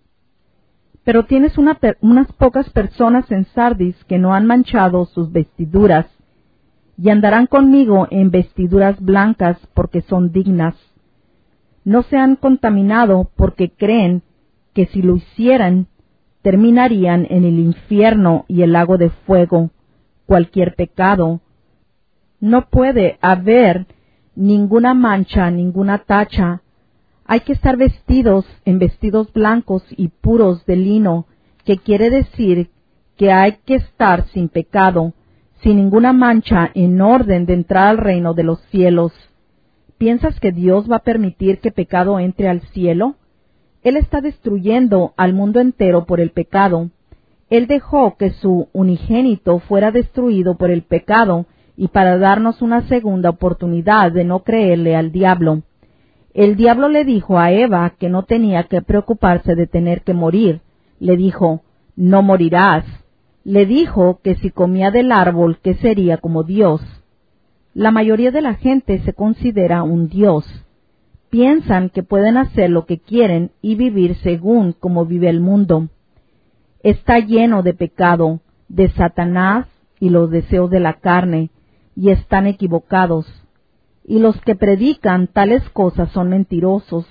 Speaker 1: pero tienes unas pocas personas en Sardis que no han manchado sus vestiduras, y andarán conmigo en vestiduras blancas porque son dignas. No se han contaminado porque creen que si lo hicieran, terminarían en el infierno y el lago de fuego. Cualquier pecado. No puede haber ninguna mancha, ninguna tacha. Hay que estar vestidos en vestidos blancos y puros de lino, que quiere decir que hay que estar sin pecado, sin ninguna mancha, en orden de entrar al reino de los cielos. ¿Piensas que Dios va a permitir que pecado entre al cielo? Él está destruyendo al mundo entero por el pecado. Él dejó que su unigénito fuera destruido por el pecado y para darnos una segunda oportunidad de no creerle al diablo. El diablo le dijo a Eva que no tenía que preocuparse de tener que morir. Le dijo: no morirás. Le dijo que si comía del árbol, que sería como Dios. La mayoría de la gente se considera un Dios. Piensan que pueden hacer lo que quieren y vivir según como vive el mundo. Está lleno de pecado, de Satanás y los deseos de la carne, y están equivocados. Y los que predican tales cosas son mentirosos.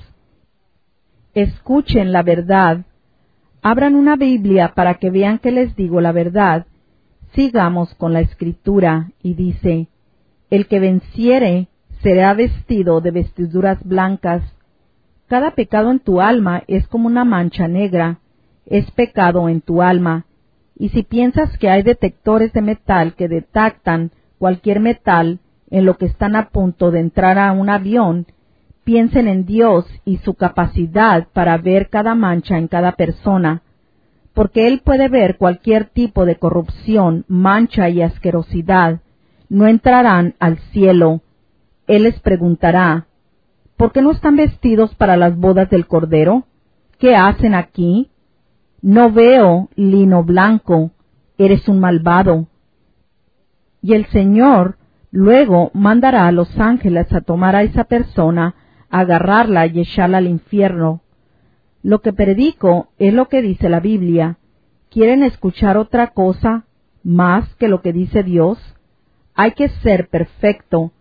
Speaker 1: Escuchen la verdad. Abran una Biblia para que vean que les digo la verdad. Sigamos con la escritura, y dice: el que venciere será vestido de vestiduras blancas. Cada pecado en tu alma es como una mancha negra. Es pecado en tu alma. Y si piensas que hay detectores de metal que detectan cualquier metal en lo que están a punto de entrar a un avión, piensen en Dios y su capacidad para ver cada mancha en cada persona, porque Él puede ver cualquier tipo de corrupción, mancha y asquerosidad. No entrarán al cielo. Él les preguntará: ¿por qué no están vestidos para las bodas del Cordero? ¿Qué hacen aquí? No veo lino blanco. Eres un malvado. Y el Señor luego mandará a los ángeles a tomar a esa persona, a agarrarla y echarla al infierno. Lo que predico es lo que dice la Biblia. ¿Quieren escuchar otra cosa más que lo que dice Dios? Hay que ser perfecto.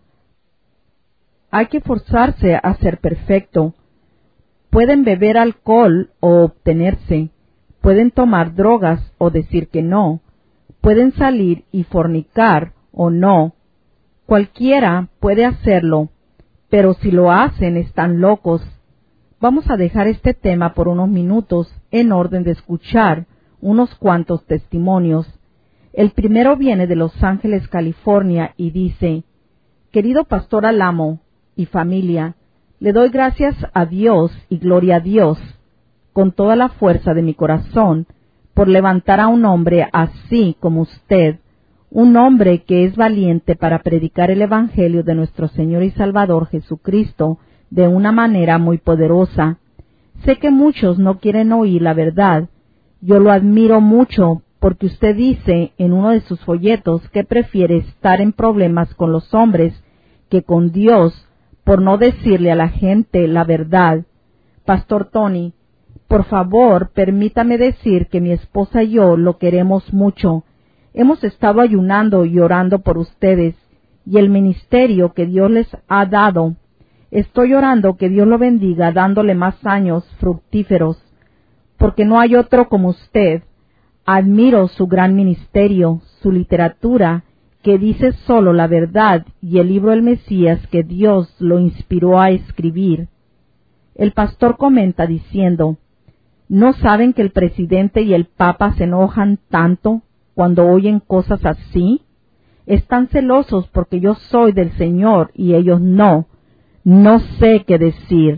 Speaker 1: Hay que forzarse a ser perfecto. Pueden beber alcohol o obtenerse. Pueden tomar drogas o decir que no. Pueden salir y fornicar o no. Cualquiera puede hacerlo, pero si lo hacen están locos. Vamos a dejar este tema por unos minutos en orden de escuchar unos cuantos testimonios. El primero viene de Los Ángeles, California, y dice: querido pastor Alamo y familia, le doy gracias a Dios y gloria a Dios, con toda la fuerza de mi corazón, por levantar a un hombre así como usted, un hombre que es valiente para predicar el Evangelio de nuestro Señor y Salvador Jesucristo de una manera muy poderosa. Sé que muchos no quieren oír la verdad. Yo lo admiro mucho porque usted dice en uno de sus folletos que prefiere estar en problemas con los hombres que con Dios por no decirle a la gente la verdad. Pastor Tony, por favor, permítame decir que mi esposa y yo lo queremos mucho. Hemos estado ayunando y orando por ustedes y el ministerio que Dios les ha dado. Estoy orando que Dios lo bendiga dándole más años fructíferos, porque no hay otro como usted. Admiro su gran ministerio, su literatura, que dice solo la verdad, y el libro El Mesías que Dios lo inspiró a escribir. El pastor comenta diciendo: ¿no saben que el presidente y el papa se enojan tanto cuando oyen cosas así? Están celosos porque yo soy del Señor y ellos no. No sé qué decir.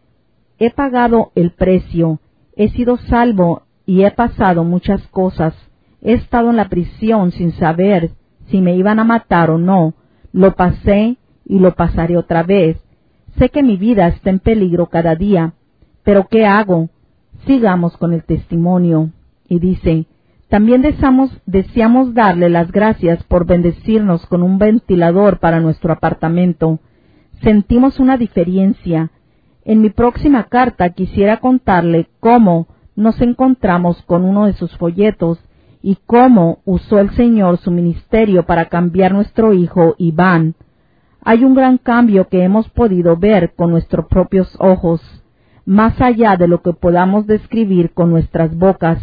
Speaker 1: He pagado el precio, he sido salvo y he pasado muchas cosas. He estado en la prisión sin saber si me iban a matar o no. Lo pasé y lo pasaré otra vez. Sé que mi vida está en peligro cada día. Pero ¿qué hago? Sigamos con el testimonio. Y dice: También deseamos darle las gracias por bendecirnos con un ventilador para nuestro apartamento. Sentimos una diferencia. En mi próxima carta quisiera contarle cómo nos encontramos con uno de sus folletos y cómo usó el Señor su ministerio para cambiar nuestro hijo Iván. Hay un gran cambio que hemos podido ver con nuestros propios ojos, más allá de lo que podamos describir con nuestras bocas.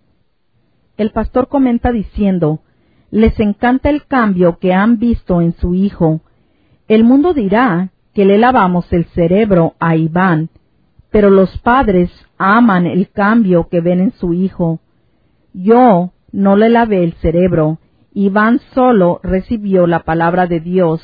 Speaker 1: El pastor comenta diciendo, les encanta el cambio que han visto en su hijo. El mundo dirá que le lavamos el cerebro a Iván, pero los padres aman el cambio que ven en su hijo. Yo no le lavé el cerebro, Iván solo recibió la palabra de Dios.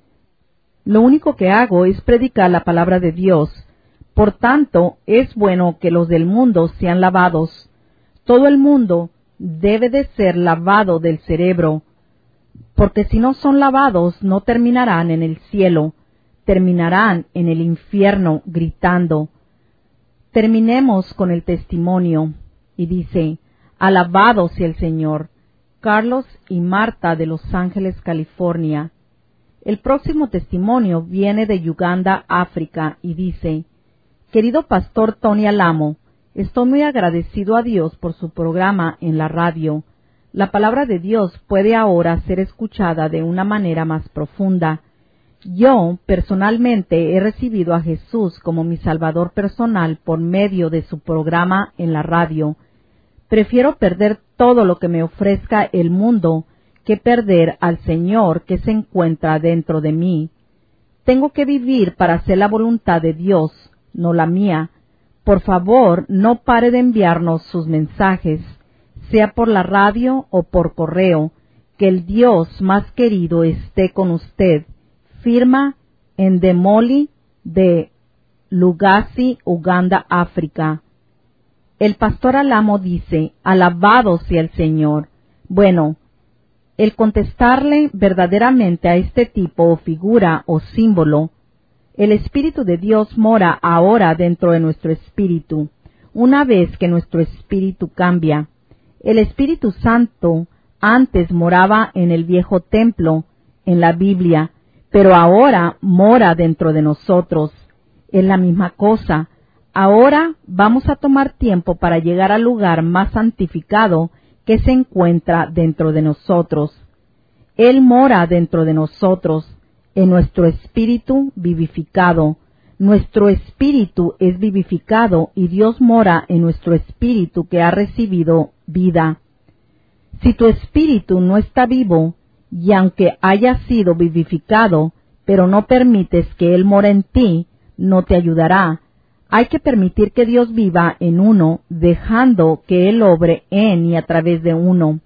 Speaker 1: Lo único que hago es predicar la palabra de Dios. Por tanto, es bueno que los del mundo sean lavados. Todo el mundo debe de ser lavado del cerebro, porque si no son lavados no terminarán en el cielo, terminarán en el infierno gritando. Terminemos con el testimonio, y dice, alabado sea el Señor. Carlos y Marta de Los Ángeles, California. El próximo testimonio viene de Uganda, África, y dice, querido pastor Tony Alamo, estoy muy agradecido a Dios por su programa en la radio. La palabra de Dios puede ahora ser escuchada de una manera más profunda. Yo, personalmente, he recibido a Jesús como mi Salvador personal por medio de su programa en la radio. Prefiero perder todo lo que me ofrezca el mundo que perder al Señor que se encuentra dentro de mí. Tengo que vivir para hacer la voluntad de Dios, no la mía. Por favor, no pare de enviarnos sus mensajes, sea por la radio o por correo. Que el Dios más querido esté con usted. Firma Endemoli de Lugasi, Uganda, África. El pastor Alamo dice, alabado sea el Señor. Bueno, el contestarle verdaderamente a este tipo o figura o símbolo, el Espíritu de Dios mora ahora dentro de nuestro espíritu, una vez que nuestro espíritu cambia. El Espíritu Santo antes moraba en el viejo templo, en la Biblia, pero ahora mora dentro de nosotros. Es la misma cosa. Ahora vamos a tomar tiempo para llegar al lugar más santificado que se encuentra dentro de nosotros. Él mora dentro de nosotros, en nuestro espíritu vivificado. Nuestro espíritu es vivificado y Dios mora en nuestro espíritu que ha recibido vida. Si tu espíritu no está vivo, y aunque haya sido vivificado, pero no permites que Él more en ti, no te ayudará. Hay que permitir que Dios viva en uno, dejando que Él obre en y a través de uno.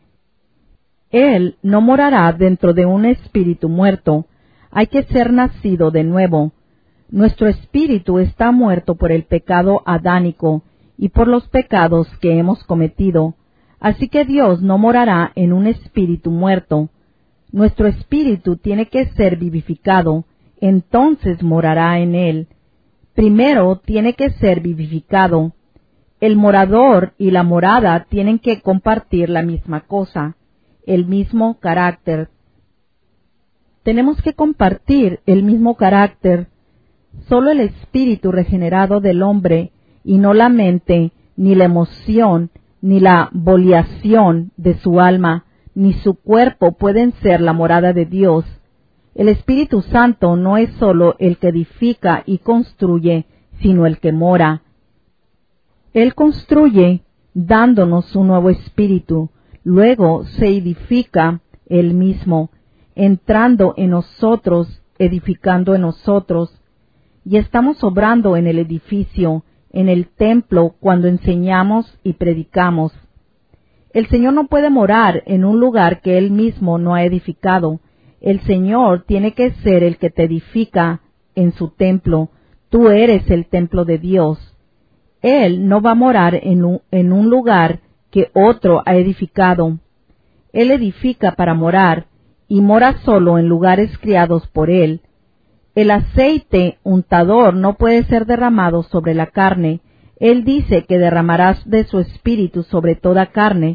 Speaker 1: Él no morará dentro de un espíritu muerto. Hay que ser nacido de nuevo. Nuestro espíritu está muerto por el pecado adánico y por los pecados que hemos cometido. Así que Dios no morará en un espíritu muerto. Nuestro espíritu tiene que ser vivificado, entonces morará en él. Primero tiene que ser vivificado. El morador y la morada tienen que compartir la misma cosa, el mismo carácter. Tenemos que compartir el mismo carácter. Solo el espíritu regenerado del hombre, y no la mente, ni la emoción, ni la volición de su alma, ni su cuerpo pueden ser la morada de Dios. El Espíritu Santo no es solo el que edifica y construye, sino el que mora. Él construye dándonos un nuevo espíritu, luego se edifica Él mismo, entrando en nosotros, edificando en nosotros, y estamos obrando en el edificio, en el templo, cuando enseñamos y predicamos. El Señor no puede morar en un lugar que Él mismo no ha edificado. El Señor tiene que ser el que te edifica en su templo. Tú eres el templo de Dios. Él no va a morar en un lugar que otro ha edificado. Él edifica para morar y mora solo en lugares criados por Él. El aceite untador no puede ser derramado sobre la carne. Él dice que derramarás de su espíritu sobre toda carne.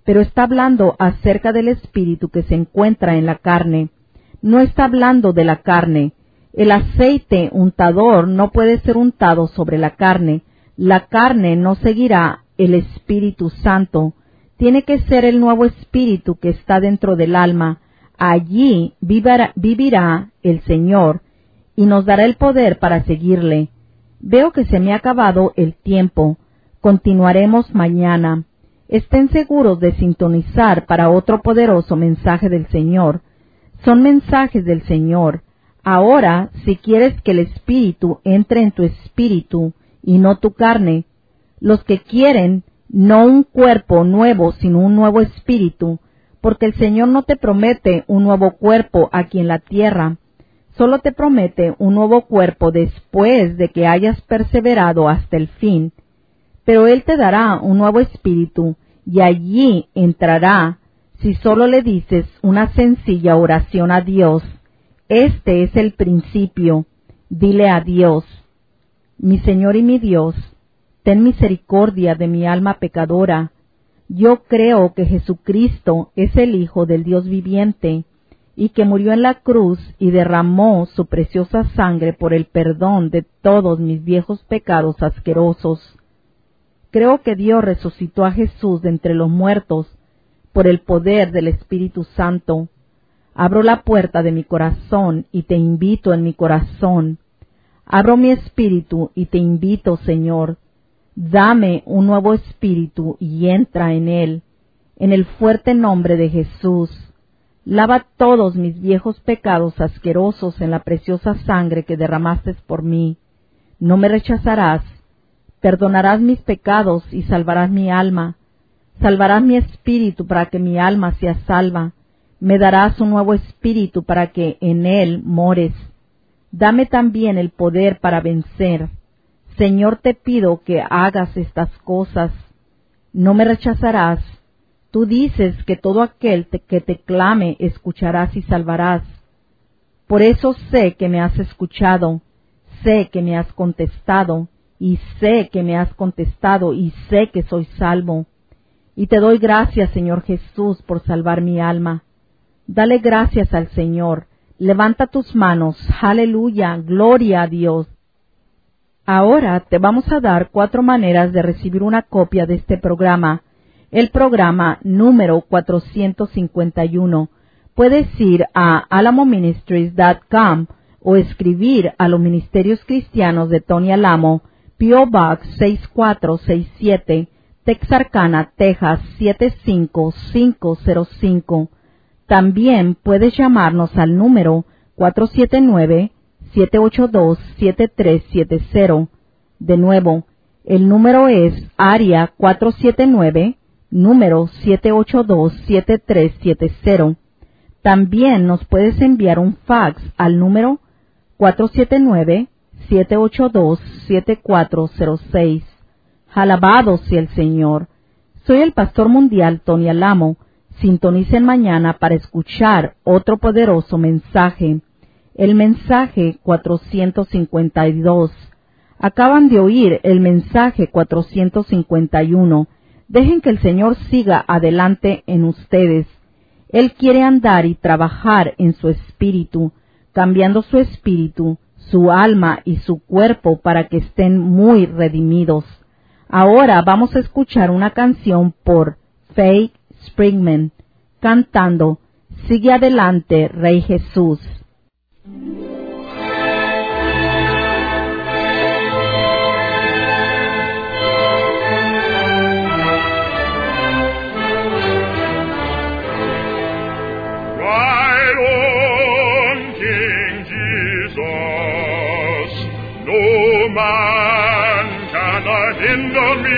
Speaker 1: pero está hablando acerca del espíritu que se encuentra en la carne. No está hablando de la carne. El aceite untador no puede ser untado sobre la carne. La carne no seguirá el Espíritu Santo. Tiene que ser el nuevo espíritu que está dentro del alma. Allí vivirá el Señor y nos dará el poder para seguirle. Veo que se me ha acabado el tiempo. Continuaremos mañana. Estén seguros de sintonizar para otro poderoso mensaje del Señor. Son mensajes del Señor. Ahora, si quieres que el Espíritu entre en tu espíritu y no tu carne, los que quieren no un cuerpo nuevo, sino un nuevo espíritu, porque el Señor no te promete un nuevo cuerpo aquí en la tierra, solo te promete un nuevo cuerpo después de que hayas perseverado hasta el fin. Pero Él te dará un nuevo espíritu, y allí entrará, si solo le dices una sencilla oración a Dios. Este es el principio. Dile a Dios: mi Señor y mi Dios, ten misericordia de mi alma pecadora. Yo creo que Jesucristo es el Hijo del Dios viviente, y que murió en la cruz y derramó su preciosa sangre por el perdón de todos mis viejos pecados asquerosos. Creo que Dios resucitó a Jesús de entre los muertos por el poder del Espíritu Santo. Abro la puerta de mi corazón y te invito en mi corazón. Abro mi espíritu y te invito, Señor. Dame un nuevo espíritu y entra en él. En el fuerte nombre de Jesús. Lava todos mis viejos pecados asquerosos en la preciosa sangre que derramaste por mí. No me rechazarás. Perdonarás mis pecados y salvarás mi alma. Salvarás mi espíritu para que mi alma sea salva. Me darás un nuevo espíritu para que en él mores. Dame también el poder para vencer. Señor, te pido que hagas estas cosas. No me rechazarás. Tú dices que todo aquel que te clame escucharás y salvarás. Por eso sé que me has escuchado, sé que me has contestado, y sé que me has contestado, y sé que soy salvo. Y te doy gracias, Señor Jesús, por salvar mi alma. Dale gracias al Señor. Levanta tus manos. Aleluya. Gloria a Dios. Ahora te vamos a dar 4 maneras de recibir una copia de este programa. El programa número 451. Puedes ir a alamoministries.com o escribir a los Ministerios Cristianos de Tony Alamo, P.O. Box 6467, Texarkana, Texas 75505. También puedes llamarnos al número 479-782-7370. De nuevo, el número es área 479, número 782-7370. También nos puedes enviar un fax al número 479-782-7406. Alabado sea el Señor. Soy el Pastor Mundial Tony Alamo. Sintonicen mañana para escuchar otro poderoso mensaje. El mensaje 452. Acaban de oír el mensaje 451. Dejen que el Señor siga adelante en ustedes. Él quiere andar y trabajar en su espíritu, cambiando su espíritu, su alma y su cuerpo para que estén muy redimidos. Ahora vamos a escuchar una canción por Faith Springman, cantando Sigue adelante, Rey Jesús.
Speaker 2: Ride on, King Jesus, no man can hinder me.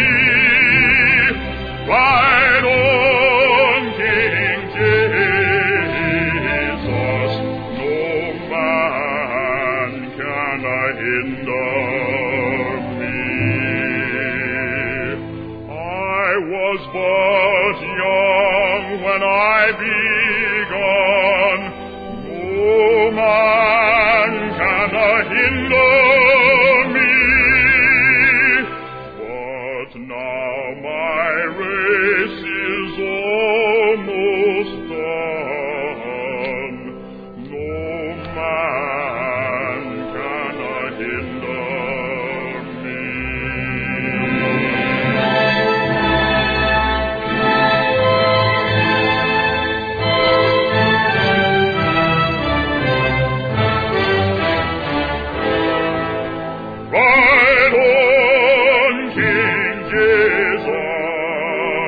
Speaker 2: Ride on, King Jesus, no man can hinder me. I was but young when I begun, no man can hinder me. But now my race is over.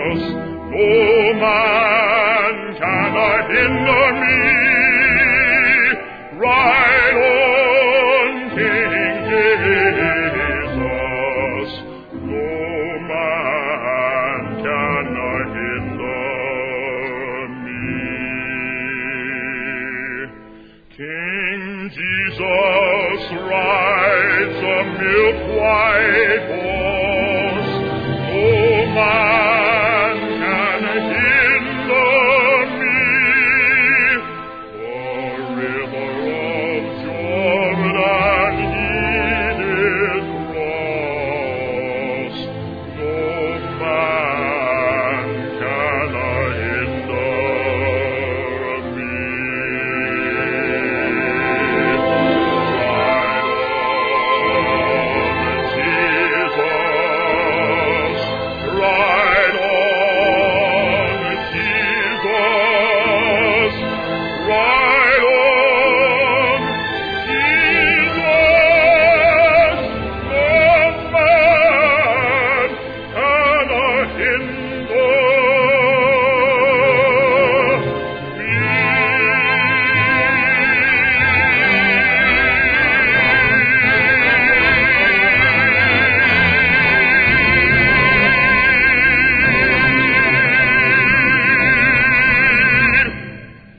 Speaker 2: no man can hinder me. Right on, King Jesus, no man can hinder me. King Jesus, right